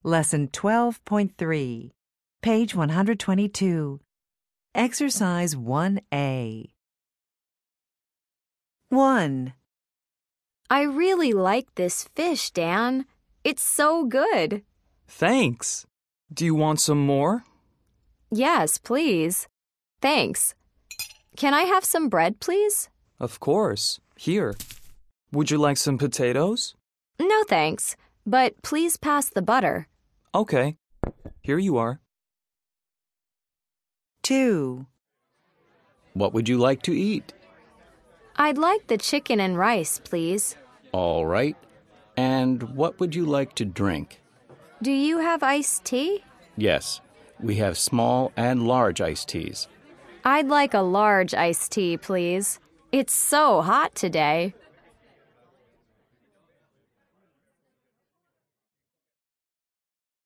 Lesson 12.3, page 122. Exercise 1A. 1. I really like this fish, Dan. It's so good. Thanks. Do you want some more? Yes, please. Thanks. Can I have some bread, please? Of course. Here. Would you like some potatoes? No, thanks. But please pass the butter. Okay. Here you are. 2. What would you like to eat? I'd like the chicken and rice, please. All right. And what would you like to drink? Do you have iced tea? Yes, we have small and large iced teas. I'd like a large iced tea, please. It's so hot today.